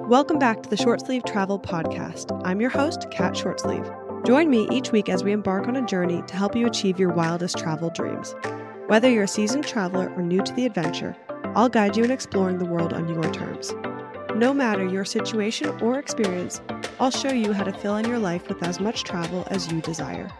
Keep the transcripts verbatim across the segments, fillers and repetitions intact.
Welcome back to the Short Sleeve Travel Podcast. I'm your host, Kat Shortsleeve. Join me each week as we embark on a journey to help you achieve your wildest travel dreams. Whether you're a seasoned traveler or new to the adventure, I'll guide you in exploring the world on your terms. No matter your situation or experience, I'll show you how to fill in your life with as much travel as you desire.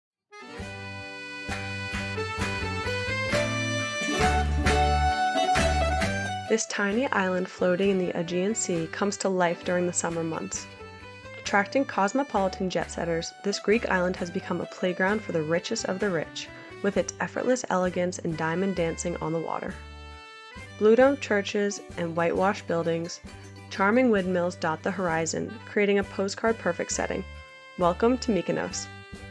This tiny island floating in the Aegean Sea comes to life during the summer months. Attracting cosmopolitan jet-setters, this Greek island has become a playground for the richest of the rich, with its effortless elegance and diamond dancing on the water. Blue-domed churches and whitewashed buildings, charming windmills dot the horizon, creating a postcard-perfect setting. Welcome to Mykonos.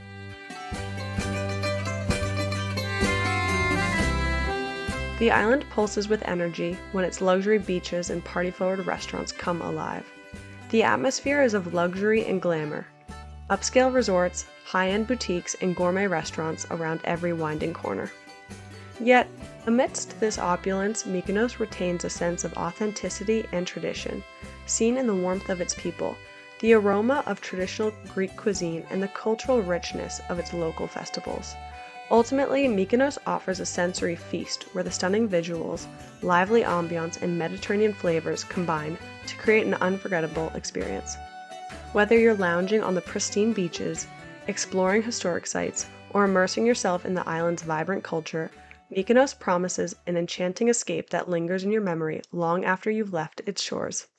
The island pulses with energy when its luxury beaches and party-forward restaurants come alive. The atmosphere is of luxury and glamour. Upscale resorts, high-end boutiques, and gourmet restaurants around every winding corner. Yet, amidst this opulence, Mykonos retains a sense of authenticity and tradition, seen in the warmth of its people, the aroma of traditional Greek cuisine, and the cultural richness of its local festivals. Ultimately, Mykonos offers a sensory feast where the stunning visuals, lively ambiance, and Mediterranean flavors combine to create an unforgettable experience. Whether you're lounging on the pristine beaches, exploring historic sites, or immersing yourself in the island's vibrant culture, Mykonos promises an enchanting escape that lingers in your memory long after you've left its shores.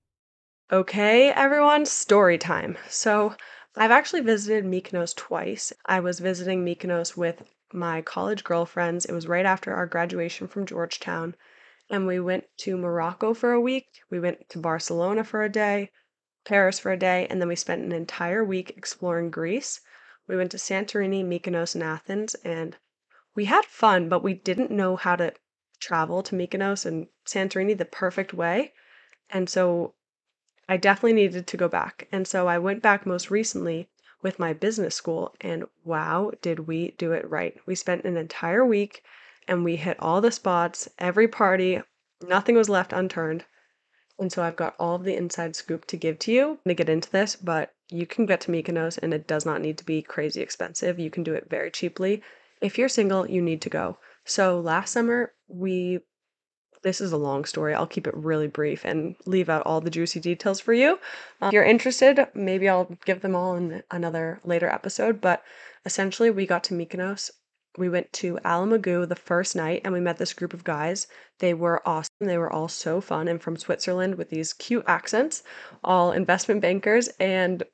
Okay, everyone, story time. So, I've actually visited Mykonos twice. I was visiting Mykonos with my college girlfriends. It was right after our graduation from Georgetown, and we went to Morocco for a week. We went to Barcelona for a day, Paris for a day, and then we spent an entire week exploring Greece. We went to Santorini, Mykonos, and Athens, and we had fun, but we didn't know how to travel to Mykonos and Santorini the perfect way, and so I definitely needed to go back. And so I went back most recently with my business school, and wow, did we do it right. We spent an entire week and we hit all the spots, every party, nothing was left unturned. And so I've got all of the inside scoop to give to you. I'm going to get into this, but you can get to Mykonos and it does not need to be crazy expensive. You can do it very cheaply. If you're single, you need to go. So last summer, we This is a long story. I'll keep it really brief and leave out all the juicy details for you. Um, if you're interested, maybe I'll give them all in another later episode. But essentially, we got to Mykonos. We went to Alamagu the first night and we met this group of guys. They were awesome. They were all so fun and from Switzerland with these cute accents, all investment bankers. And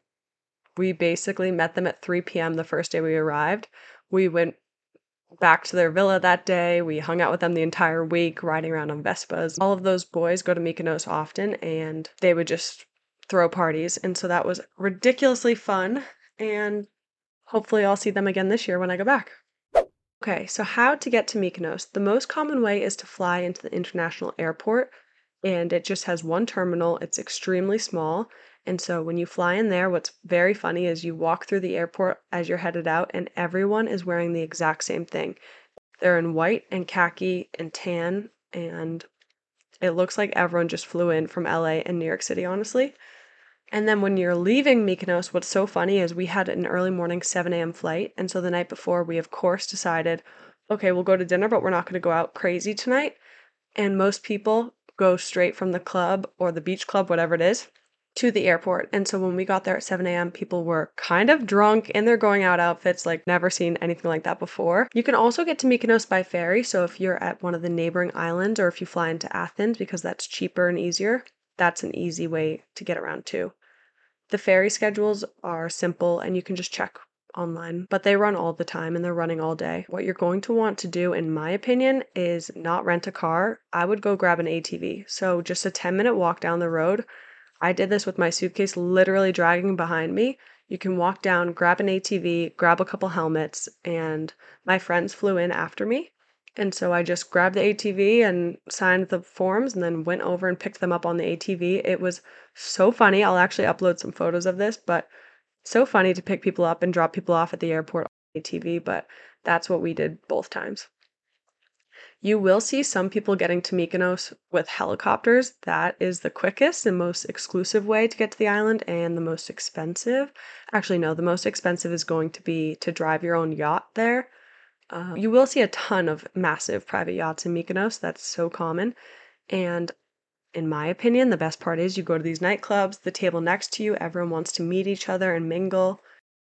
we basically met them at three p.m. the first day we arrived. We went back to their villa that day. We hung out with them the entire week, riding around on Vespas. All of those boys go to Mykonos often, and they would just throw parties. And so that was ridiculously fun, and hopefully I'll see them again this year when I go back. Okay, so how to get to Mykonos. The most common way is to fly into the international airport, and it just has one terminal. It's extremely small. And so when you fly in there, what's very funny is you walk through the airport as you're headed out, and everyone is wearing the exact same thing. They're in white and khaki and tan, and it looks like everyone just flew in from L A and New York City, honestly. And then when you're leaving Mykonos, what's so funny is we had an early morning seven a.m. flight, and so the night before, we of course decided, okay, we'll go to dinner, but we're not going to go out crazy tonight. And most people go straight from the club or the beach club, whatever it is, to the airport. And so when we got there at seven a.m., people were kind of drunk in their going out outfits, like never seen anything like that before. You can also get to Mykonos by ferry. So if you're at one of the neighboring islands or if you fly into Athens, because that's cheaper and easier, that's an easy way to get around too. The ferry schedules are simple and you can just check online, but they run all the time and they're running all day. What you're going to want to do, in my opinion, is not rent a car. I would go grab an A T V. So just a ten minute walk down the road. I did this with my suitcase literally dragging behind me. You can walk down, grab an A T V, grab a couple helmets, and my friends flew in after me. And so I just grabbed the A T V and signed the forms and then went over and picked them up on the A T V. It was so funny. I'll actually upload some photos of this, but so funny to pick people up and drop people off at the airport on the A T V, but that's what we did both times. You will see some people getting to Mykonos with helicopters. That is the quickest and most exclusive way to get to the island and the most expensive. Actually, no, the most expensive is going to be to drive your own yacht there. Uh, you will see a ton of massive private yachts in Mykonos. That's so common. And in my opinion, the best part is you go to these nightclubs, the table next to you, everyone wants to meet each other and mingle.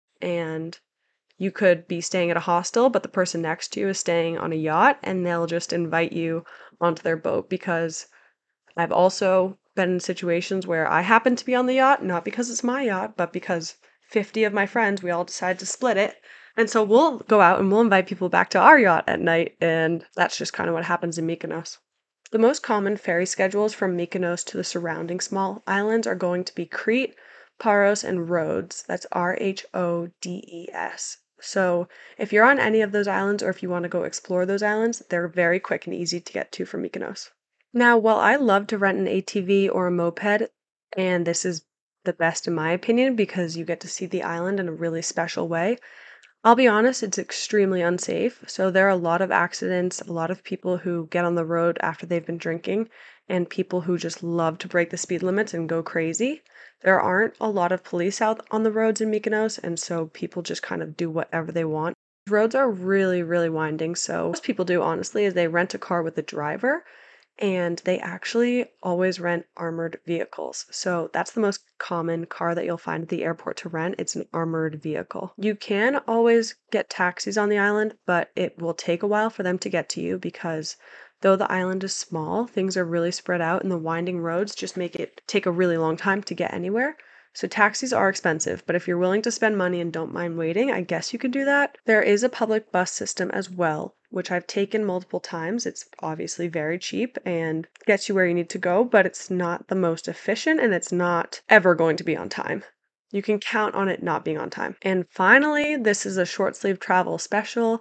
And you could be staying at a hostel, but the person next to you is staying on a yacht and they'll just invite you onto their boat because I've also been in situations where I happen to be on the yacht, not because it's my yacht, but because fifty of my friends, we all decide to split it. And so we'll go out and we'll invite people back to our yacht at night, and that's just kind of what happens in Mykonos. The most common ferry schedules from Mykonos to the surrounding small islands are going to be Crete, Paros, and Rhodes. That's R H O D E S. So if you're on any of those islands or if you want to go explore those islands, they're very quick and easy to get to from Mykonos. Now, while I love to rent an A T V or a moped, and this is the best in my opinion because you get to see the island in a really special way, I'll be honest, it's extremely unsafe. So there are a lot of accidents, a lot of people who get on the road after they've been drinking, and people who just love to break the speed limits and go crazy. There aren't a lot of police out on the roads in Mykonos, and so people just kind of do whatever they want. Roads are really, really winding, so most people do, honestly, is they rent a car with a driver and they actually always rent armored vehicles. So that's the most common car that you'll find at the airport to rent. It's an armored vehicle. You can always get taxis on the island, but it will take a while for them to get to you because though the island is small, things are really spread out and the winding roads just make it take a really long time to get anywhere. So taxis are expensive, but if you're willing to spend money and don't mind waiting, I guess you could do that. There is a public bus system as well, which I've taken multiple times. It's obviously very cheap and gets you where you need to go, but it's not the most efficient and it's not ever going to be on time. You can count on it not being on time. And finally, this is a short sleeve travel special.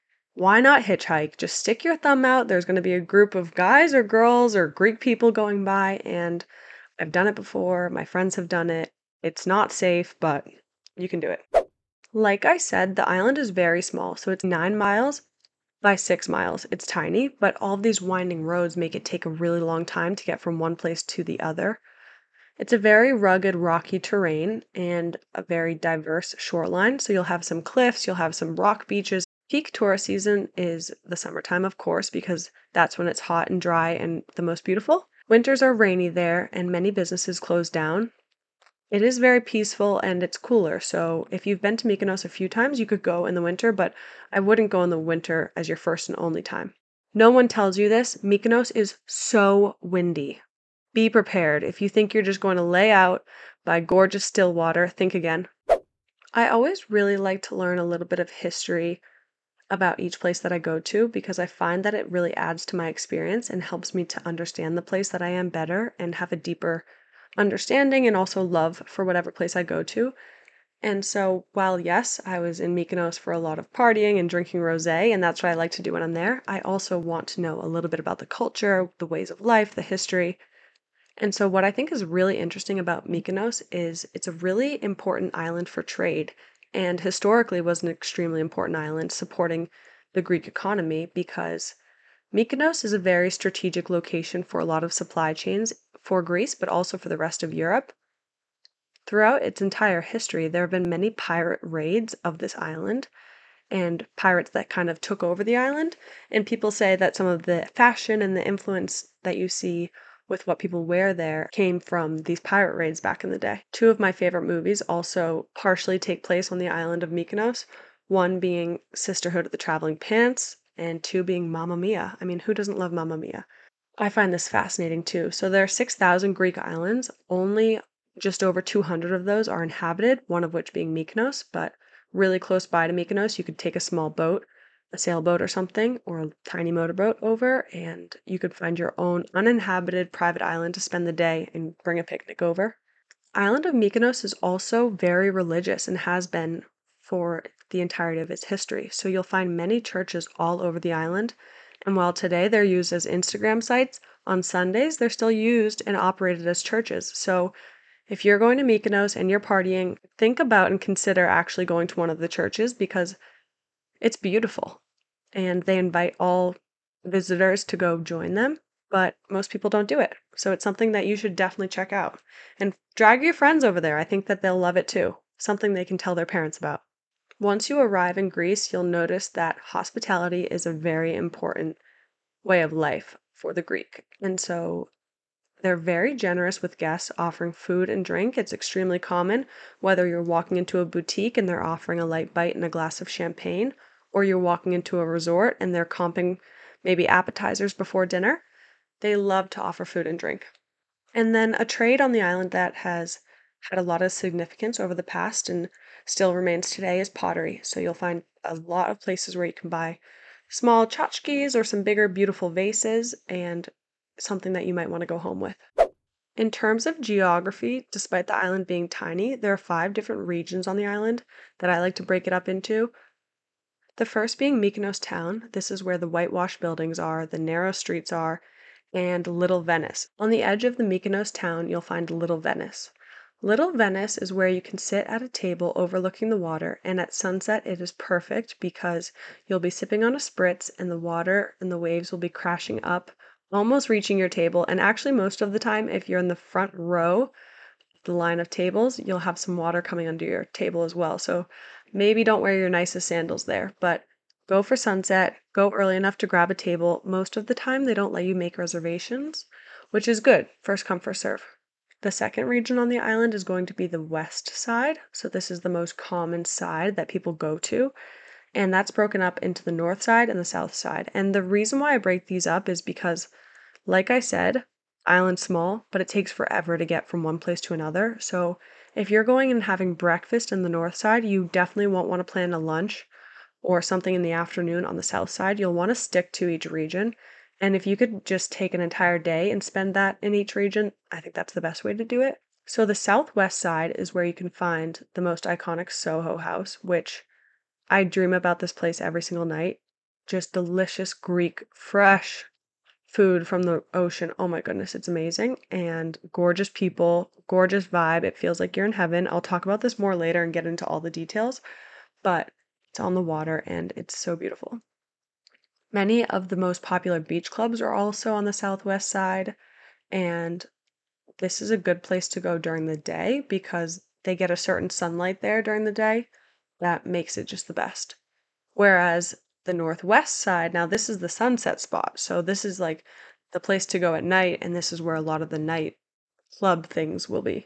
Why not hitchhike? Just stick your thumb out. There's going to be a group of guys or girls or Greek people going by, and I've done it before. My friends have done it. It's not safe, but you can do it. Like I said, the island is very small, so it's nine miles by six miles. It's tiny, but all of these winding roads make it take a really long time to get from one place to the other. It's a very rugged, rocky terrain and a very diverse shoreline. So you'll have some cliffs, you'll have some rock beaches. Peak tourist season is the summertime, of course, because that's when it's hot and dry and the most beautiful. Winters are rainy there, and many businesses close down. It is very peaceful and it's cooler. So if you've been to Mykonos a few times, you could go in the winter, but I wouldn't go in the winter as your first and only time. No one tells you this. Mykonos is so windy. Be prepared. If you think you're just going to lay out by gorgeous still water, think again. I always really like to learn a little bit of history about each place that I go to because I find that it really adds to my experience and helps me to understand the place that I am better and have a deeper understanding and also love for whatever place I go to. And so while yes, I was in Mykonos for a lot of partying and drinking rosé, and that's what I like to do when I'm there, I also want to know a little bit about the culture, the ways of life, the history. And so what I think is really interesting about Mykonos is it's a really important island for trade and historically was an extremely important island supporting the Greek economy because Mykonos is a very strategic location for a lot of supply chains for Greece, but also for the rest of Europe. Throughout its entire history, there have been many pirate raids of this island and pirates that kind of took over the island. And people say that some of the fashion and the influence that you see with what people wear there came from these pirate raids back in the day. Two of my favorite movies also partially take place on the island of Mykonos, one being Sisterhood of the Traveling Pants, and two being Mamma Mia. I mean, who doesn't love Mamma Mia? I find this fascinating too. So there are six thousand Greek islands. Only just over two hundred of those are inhabited, one of which being Mykonos, but really close by to Mykonos, you could take a small boat, a sailboat or something, or a tiny motorboat over, and you could find your own uninhabited private island to spend the day and bring a picnic over. Island of Mykonos is also very religious and has been for the entirety of its history. So you'll find many churches all over the island. And while today they're used as Instagram sites, on Sundays they're still used and operated as churches. So if you're going to Mykonos and you're partying, think about and consider actually going to one of the churches because it's beautiful. And they invite all visitors to go join them, but most people don't do it. So it's something that you should definitely check out. And drag your friends over there. I think that they'll love it too. Something they can tell their parents about. Once you arrive in Greece, you'll notice that hospitality is a very important way of life for the Greek. And so they're very generous with guests, offering food and drink. It's extremely common, whether you're walking into a boutique and they're offering a light bite and a glass of champagne, or you're walking into a resort and they're comping maybe appetizers before dinner. They love to offer food and drink. And then a trade on the island that has had a lot of significance over the past and still remains today is pottery. So you'll find a lot of places where you can buy small tchotchkes or some bigger, beautiful vases and something that you might want to go home with. In terms of geography, despite the island being tiny, there are five different regions on the island that I like to break it up into. The first being Mykonos town. This is where the whitewashed buildings are, the narrow streets are, and Little Venice. On the edge of the Mykonos town, you'll find Little Venice. Little Venice is where you can sit at a table overlooking the water, and at sunset it is perfect because you'll be sipping on a spritz and the water and the waves will be crashing up, almost reaching your table. And actually, most of the time, if you're in the front row, the line of tables, you'll have some water coming under your table as well. So maybe don't wear your nicest sandals there, but go for sunset, go early enough to grab a table. Most of the time, they don't let you make reservations, which is good. First come, first serve. The second region on the island is going to be the west side. So this is the most common side that people go to. And that's broken up into the north side and the south side. And the reason why I break these up is because, like I said, island's small, but it takes forever to get from one place to another. So if you're going and having breakfast in the north side, you definitely won't want to plan a lunch or something in the afternoon on the south side. You'll want to stick to each region. And if you could just take an entire day and spend that in each region, I think that's the best way to do it. So the southwest side is where you can find the most iconic Soho House, which I dream about this place every single night. Just delicious Greek, fresh food from the ocean. Oh my goodness, it's amazing. And gorgeous people, gorgeous vibe. It feels like you're in heaven. I'll talk about this more later and get into all the details, but it's on the water and it's so beautiful. Many of the most popular beach clubs are also on the southwest side, and this is a good place to go during the day because they get a certain sunlight there during the day that makes it just the best. Whereas the northwest side, now this is the sunset spot. So this is like the place to go at night, and this is where a lot of the night club things will be.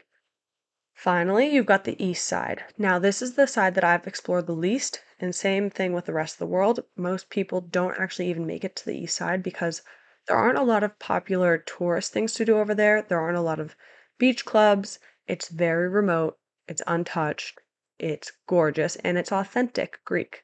Finally, you've got the east side. Now, this is the side that I've explored the least, and same thing with the rest of the world. Most people don't actually even make it to the east side because there aren't a lot of popular tourist things to do over there. There aren't a lot of beach clubs. It's very remote, it's untouched, it's gorgeous, and it's authentic Greek.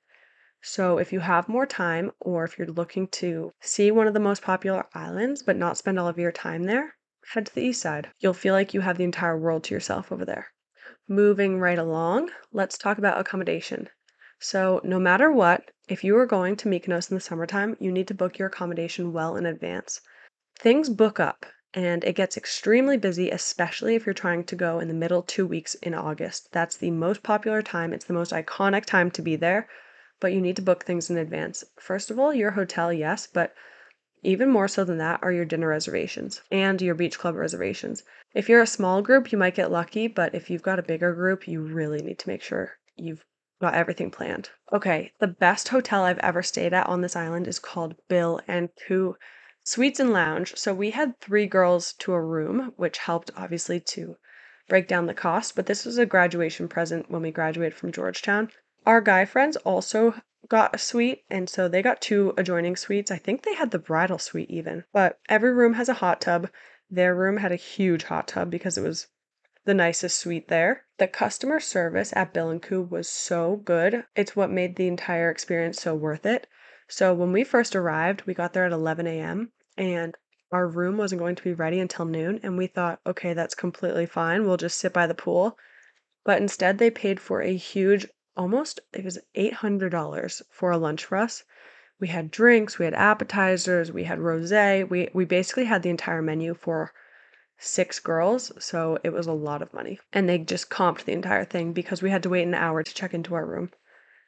So if you have more time, or if you're looking to see one of the most popular islands but not spend all of your time there, head to the east side. You'll feel like you have the entire world to yourself over there. Moving right along, let's talk about accommodation. So no matter what, if you are going to Mykonos in the summertime, you need to book your accommodation well in advance. Things book up, and it gets extremely busy, especially if you're trying to go in the middle two weeks in August. That's the most popular time. It's the most iconic time to be there, but you need to book things in advance. First of all, your hotel, yes, but even more so than that are your dinner reservations and your beach club reservations. If you're a small group, you might get lucky, but if you've got a bigger group, you really need to make sure you've got everything planned. Okay, the best hotel I've ever stayed at on this island is called Bill and Coo Suites and Lounge. So we had three girls to a room, which helped obviously to break down the cost, but this was a graduation present when we graduated from Georgetown. Our guy friends also got a suite, and so they got two adjoining suites. I think they had the bridal suite even, but every room has a hot tub. Their room had a huge hot tub because it was the nicest suite there. The customer service at Bill and Coo was so good. It's what made the entire experience so worth it. So when we first arrived, we got there at eleven a.m. and our room wasn't going to be ready until noon, and we thought, okay, that's completely fine. We'll just sit by the pool. But instead, they paid for a huge, almost, it was eight hundred dollars for a lunch for us. We had drinks, we had appetizers, we had rosé. We we basically had the entire menu for six girls, so it was a lot of money. And they just comped the entire thing because we had to wait an hour to check into our room.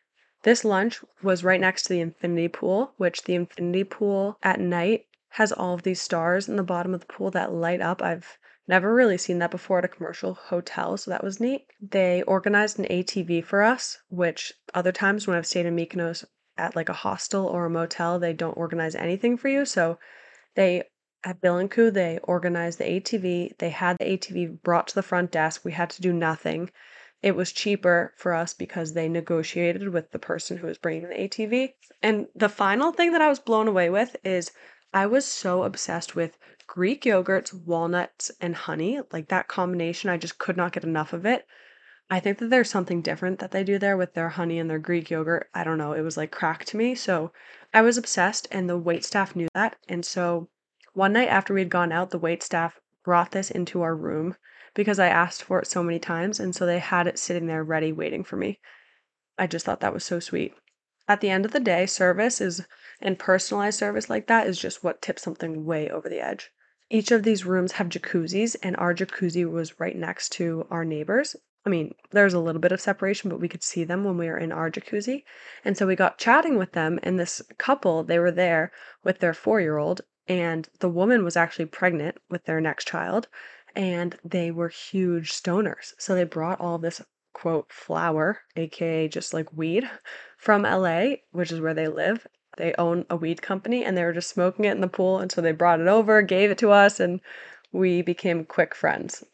This lunch was right next to the infinity pool, which the infinity pool at night has all of these stars in the bottom of the pool that light up. I've never really seen that before at a commercial hotel, so that was neat. They organized an A T V for us, which other times when I've stayed in Mykonos at like a hostel or a motel, they don't organize anything for you. So they at Bill and Coo, they organized the A T V. They had the A T V brought to the front desk. We had to do nothing. It was cheaper for us because they negotiated with the person who was bringing the A T V. And the final thing that I was blown away with is I was so obsessed with Greek yogurts, walnuts, and honey. Like that combination, I just could not get enough of it. I think that there's something different that they do there with their honey and their Greek yogurt. I don't know. It was like crack to me. So I was obsessed, and the wait staff knew that. And so one night after we had gone out, the wait staff brought this into our room because I asked for it so many times. And so they had it sitting there ready, waiting for me. I just thought that was so sweet. At the end of the day, service is, and personalized service like that is just what tips something way over the edge. Each of these rooms have jacuzzis, and our jacuzzi was right next to our neighbors. I mean, there's a little bit of separation, but we could see them when we were in our jacuzzi. And so we got chatting with them, and this couple, they were there with their four-year-old, and the woman was actually pregnant with their next child, and they were huge stoners. So they brought all this quote flower, aka just like weed, from L A, which is where they live. They own a weed company and they were just smoking it in the pool. And so they brought it over, gave it to us, and we became quick friends.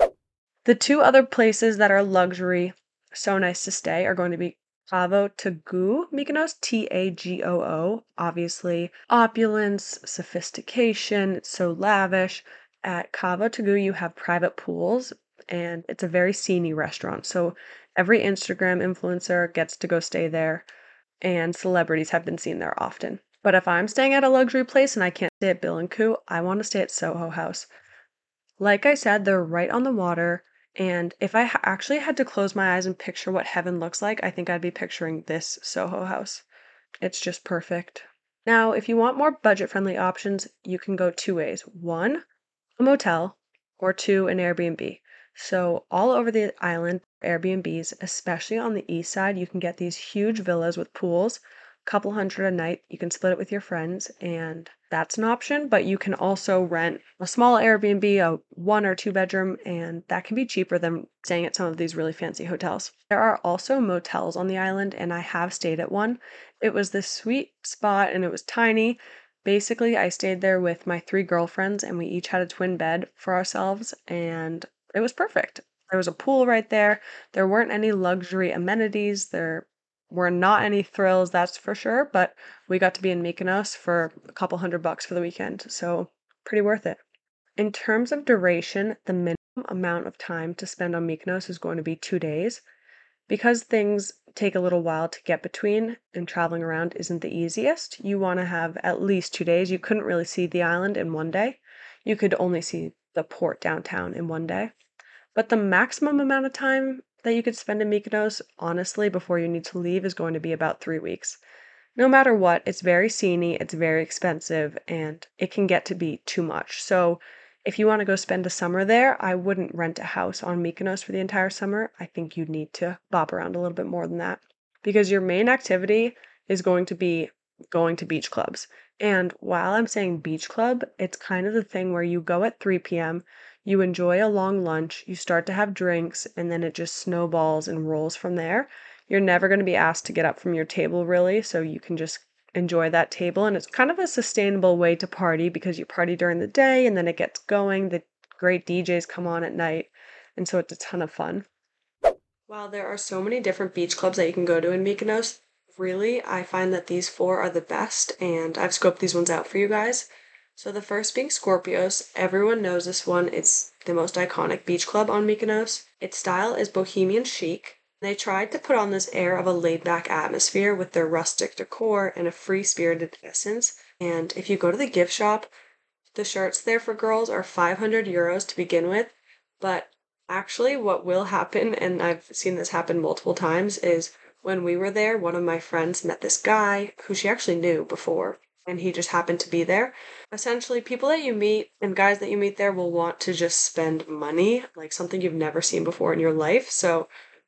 The two other places that are luxury, so nice to stay, are going to be Tavo Tagoo Mykonos, T A G O O. Obviously, opulence, sophistication, it's so lavish. At Cavo Tagoo, you have private pools, and it's a very sceney restaurant. So every Instagram influencer gets to go stay there, and celebrities have been seen there often. But if I'm staying at a luxury place and I can't stay at Bill and Coo, I want to stay at Soho House. Like I said, they're right on the water, and if I ha- actually had to close my eyes and picture what heaven looks like, I think I'd be picturing this Soho House. It's just perfect. Now, if you want more budget-friendly options, you can go two ways. One, a motel, or two, an Airbnb. So all over the island, Airbnbs, especially on the east side, you can get these huge villas with pools, a couple hundred a night. You can split it with your friends, and that's an option. But you can also rent a small Airbnb, a one or two bedroom, and that can be cheaper than staying at some of these really fancy hotels. There are also motels on the island, and I have stayed at one. It was this sweet spot, and it was tiny. Basically, I stayed there with my three girlfriends, and we each had a twin bed for ourselves, and it was perfect. There was a pool right there. There weren't any luxury amenities. There were not any thrills, that's for sure, but we got to be in Mykonos for a couple hundred bucks for the weekend, so pretty worth it. In terms of duration, the minimum amount of time to spend on Mykonos is going to be two days. Because things take a little while to get between and traveling around isn't the easiest, you want to have at least two days. You couldn't really see the island in one day. You could only see the port downtown in one day. But the maximum amount of time that you could spend in Mykonos, honestly, before you need to leave is going to be about three weeks. No matter what, it's very sceney, it's very expensive, and it can get to be too much. So if you want to go spend a summer there, I wouldn't rent a house on Mykonos for the entire summer. I think you'd need to bop around a little bit more than that because your main activity is going to be going to beach clubs. And while I'm saying beach club, it's kind of the thing where you go at three p.m., you enjoy a long lunch, you start to have drinks, and then it just snowballs and rolls from there. You're never going to be asked to get up from your table, really, so you can just enjoy that table. And it's kind of a sustainable way to party because you party during the day and then it gets going. The great D Js come on at night, and so it's a ton of fun. While there are so many different beach clubs that you can go to in Mykonos, really, I find that these four are the best, and I've scoped these ones out for you guys. So the first being Scorpios. Everyone knows this one. It's the most iconic beach club on Mykonos. Its style is bohemian chic. They tried to put on this air of a laid-back atmosphere with their rustic decor and a free-spirited essence. And if you go to the gift shop, the shirts there for girls are five hundred euros to begin with. But actually, what will happen, and I've seen this happen multiple times, is when we were there, one of my friends met this guy who she actually knew before, and he just happened to be there. Essentially, people that you meet and guys that you meet there will want to just spend money, like something you've never seen before in your life. So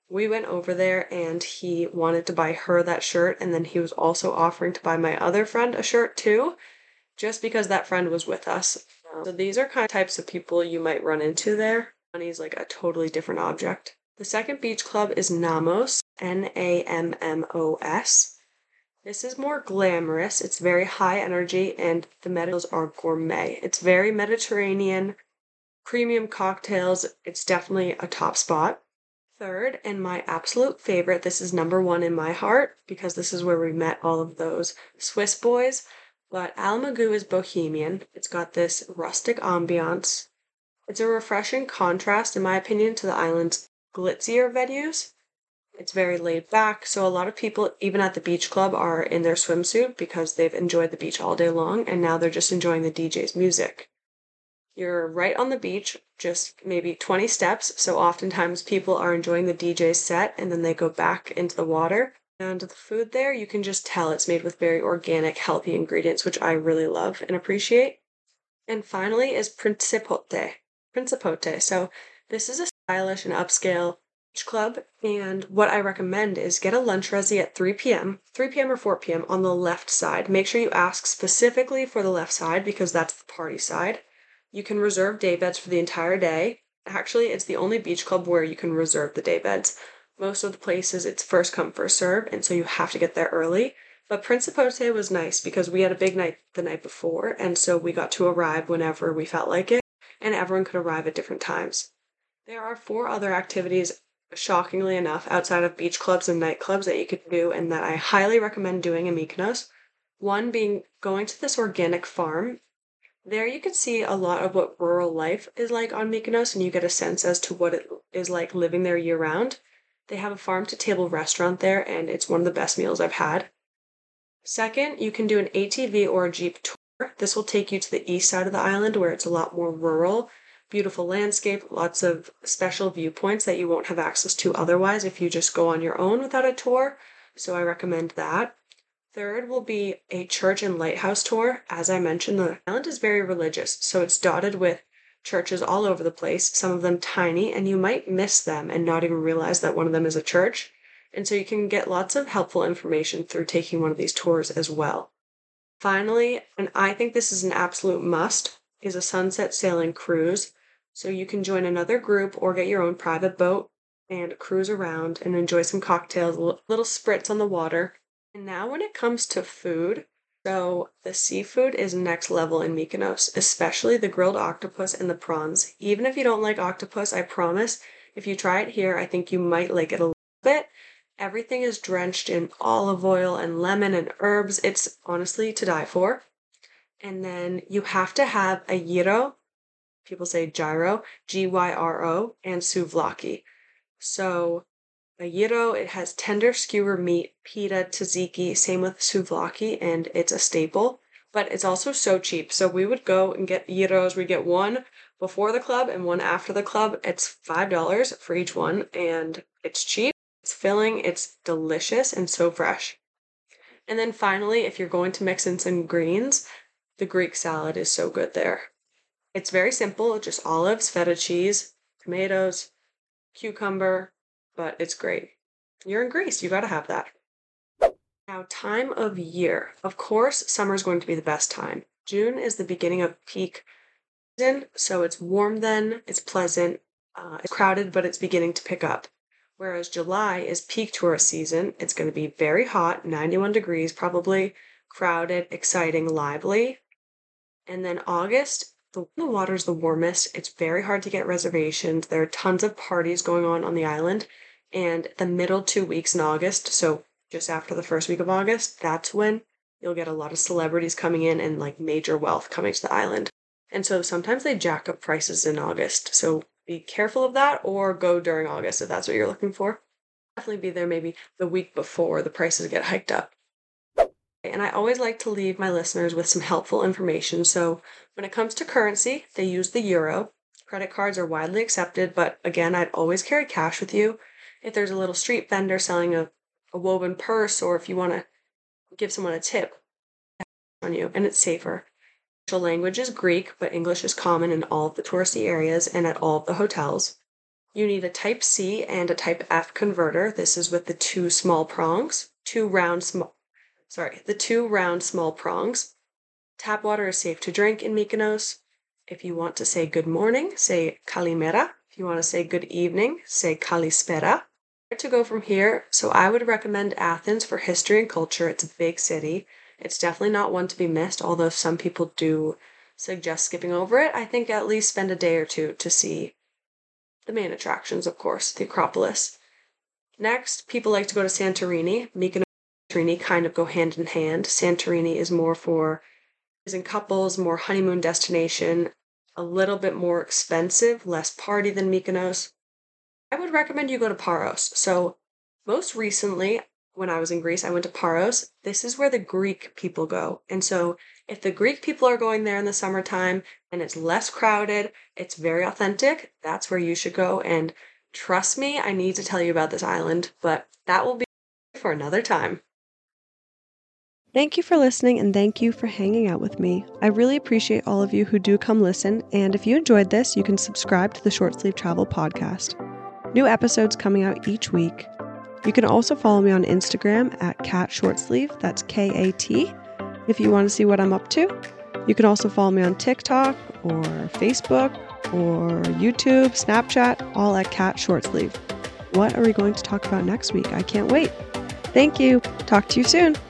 we went over there and he wanted to buy her that shirt, and then he was also offering to buy my other friend a shirt too, just because that friend was with us. Um, so these are kind of types of people you might run into there. Money's like a totally different object. The second beach club is Namos, N A M M O S. This is more glamorous, it's very high energy, and the meals are gourmet. It's very Mediterranean, premium cocktails. It's definitely a top spot. Third, and my absolute favorite, this is number one in my heart because this is where we met all of those Swiss boys. But Almaguh is bohemian. It's got this rustic ambiance. It's a refreshing contrast, in my opinion, to the island's glitzier venues. It's very laid back, so a lot of people, even at the beach club, are in their swimsuit because they've enjoyed the beach all day long and now they're just enjoying the D J's music. You're right on the beach, just maybe twenty steps, so oftentimes people are enjoying the D J's set and then they go back into the water. And the food there, you can just tell it's made with very organic, healthy ingredients, which I really love and appreciate. And finally is Principote. Principote. So this is a stylish and upscale beach club, and what I recommend is get a lunch resi at three p.m., three p.m. or four p.m. on the left side. Make sure you ask specifically for the left side because that's the party side. You can reserve day beds for the entire day. Actually, it's the only beach club where you can reserve the day beds. Most of the places it's first come, first serve, and so you have to get there early. But Principote was nice because we had a big night the night before, and so we got to arrive whenever we felt like it, and everyone could arrive at different times. There are four other activities, shockingly enough, outside of beach clubs and nightclubs that you could do and that I highly recommend doing in Mykonos. One being going to this organic farm. There you can see a lot of what rural life is like on Mykonos, and you get a sense as to what it is like living there year round. They have a farm-to-table restaurant there, and it's one of the best meals I've had. Second, you can do an A T V or a Jeep tour. This will take you to the east side of the island where it's a lot more rural, beautiful landscape, lots of special viewpoints that you won't have access to otherwise if you just go on your own without a tour, so I recommend that. Third will be a church and lighthouse tour. As I mentioned, the island is very religious, so it's dotted with churches all over the place, some of them tiny, and you might miss them and not even realize that one of them is a church. And so you can get lots of helpful information through taking one of these tours as well. Finally, and I think this is an absolute must, is a sunset sailing cruise. So you can join another group or get your own private boat and cruise around and enjoy some cocktails, a little spritz on the water. And now when it comes to food, so the seafood is next level in Mykonos, especially the grilled octopus and the prawns. Even if you don't like octopus, I promise, if you try it here, I think you might like it a little bit. Everything is drenched in olive oil and lemon and herbs. It's honestly to die for. And then you have to have a gyro, people say gyro, G Y R O, and souvlaki. So a gyro, it has tender skewer meat, pita, tzatziki, same with souvlaki, and it's a staple. But it's also so cheap. So we would go and get gyros. We get one before the club and one after the club. It's five dollars for each one, and it's cheap. It's filling, it's delicious, and so fresh. And then finally, if you're going to mix in some greens, the Greek salad is so good there. It's very simple, just olives, feta cheese, tomatoes, cucumber, but it's great. You're in Greece, you gotta have that. Now, time of year. Of course, summer is going to be the best time. June is the beginning of peak season, so it's warm then, it's pleasant, uh, it's crowded, but it's beginning to pick up. Whereas July is peak tourist season. It's going to be very hot, ninety-one degrees probably, crowded, exciting, lively. And then August, the, the water's the warmest. It's very hard to get reservations. There are tons of parties going on on the island. And the middle two weeks in August, so just after the first week of August, that's when you'll get a lot of celebrities coming in and like major wealth coming to the island. And so sometimes they jack up prices in August. So be careful of that or go during August if that's what you're looking for. Definitely be there maybe the week before the prices get hiked up. And I always like to leave my listeners with some helpful information. So when it comes to currency, they use the euro. Credit cards are widely accepted, but again, I'd always carry cash with you. If there's a little street vendor selling a, a woven purse, or if you want to give someone a tip on you, and it's safer. Official language is Greek, but English is common in all of the touristy areas and at all of the hotels. You need a Type C and a Type F converter. This is with the two small prongs, two round small, sorry, the two round small prongs. Tap water is safe to drink in Mykonos. If you want to say good morning, say kalimera. If you want to say good evening, say kalispera. Where to go from here? So I would recommend Athens for history and culture. It's a big city. It's definitely not one to be missed, although some people do suggest skipping over it. I think at least spend a day or two to see the main attractions, of course, the Acropolis. Next, people like to go to Santorini. Mykonos and Santorini kind of go hand in hand. Santorini is more for in couples, more honeymoon destination, a little bit more expensive, less party than Mykonos. I would recommend you go to Paros. So most recently, when I was in Greece, I went to Paros. This is where the Greek people go. And so if the Greek people are going there in the summertime and it's less crowded, it's very authentic, that's where you should go. And trust me, I need to tell you about this island, but that will be for another time. Thank you for listening, and thank you for hanging out with me. I really appreciate all of you who do come listen, and if you enjoyed this, you can subscribe to the Short Sleeve Travel Podcast. New episodes coming out each week. You can also follow me on Instagram at Kat Shortsleeve, that's K A T, if you want to see what I'm up to. You can also follow me on TikTok or Facebook or YouTube, Snapchat, all at Kat Shortsleeve. What are we going to talk about next week? I can't wait. Thank you. Talk to you soon.